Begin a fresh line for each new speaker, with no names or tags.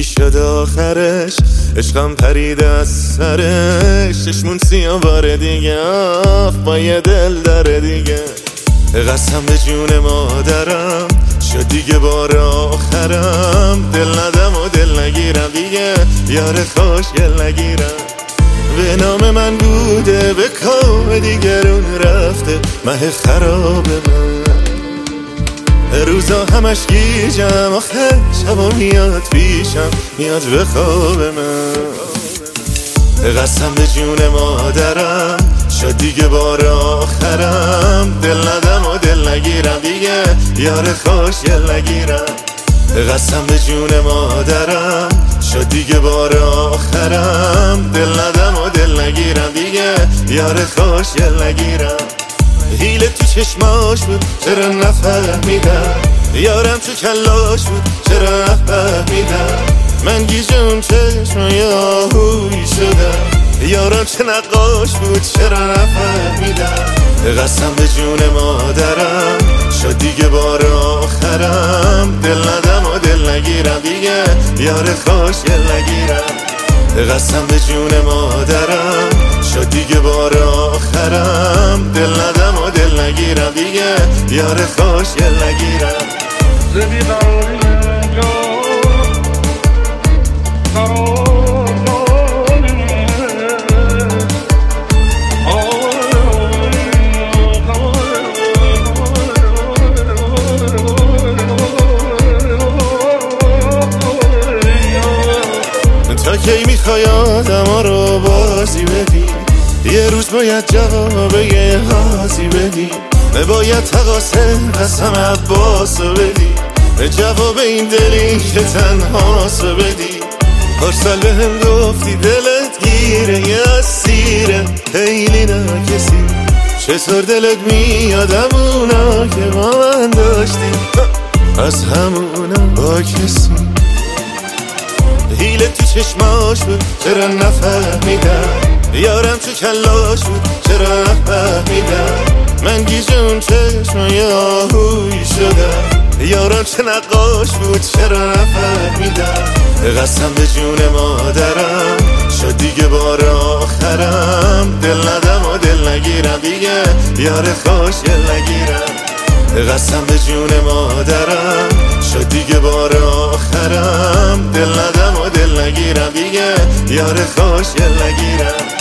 چی شد آخرش؟ عشقم پرید از سرش، چشمون سیاه بار دیگه با یه دل داره دیگه. قسم به جون مادرم شد دیگه بار آخرم، دل ندم و دل نگیرم دیگه، یار خوشگل نگیرم. به نام من بوده به کام دیگرون رفته، مه خراب من روزا همش گیجم، آخه شبا میاد پیشم، میاد به خواب من. قسم به جون مادرم شد دیگه بار آخرم، دل ندم و دل نگیرم دیگه، یار خوشگل نگیرم. قسم به جون مادرم شد دیگه بار آخرم، دل ندم و دل نگیرم دیگه، یار خوشگل نگیرم. حیله تو چشماش بود چرا نفهمیدم، یارم تو کلاش بود چرا نفهمیدم. من گیجم چشمای آهوی شدم، یارم چه نقاش بود چرا نفهمیدم. قسم به جون مادرم شد دیگه بار آخرم، دل ندم و دل نگیرم دیگه، یار خوشگل نگیرم. قسم به جون مادرم شد دیگه بار آخرم، دل ندم و دل نگیرم دیگه، یار خوشگل نگیرم. تا کی میخوای آدم رو بازی بدی؟ یه روز باید جواب یه حاضی بدی، باید تقاسه قسم عباسو بدی، جواب این دلی که تنهاسو بدی. پارسال به هم گفتی دلت گیره یه اسیره، خیلی ناکسی، چطور دلت میادم اونا که با من داشتی، از همونا با کسی. حیله تو چشماش بود چرا نفهمیدم، یارم تو کلاش بود چرا نفهمیدم. من گیجم چشمای آهوی شدم، یارم چه نقاش بود چرا نفهمیدم. قسم به جون مادرم شد دیگه بار آخرم، دل ندم و دل نگیرم دیگه، یار خوشگل نگیرم. قسم به جون مادرم شد دیگه بار آخرم، دل ندم و دل نگیرم دیگه، یار خوشگل نگیرم.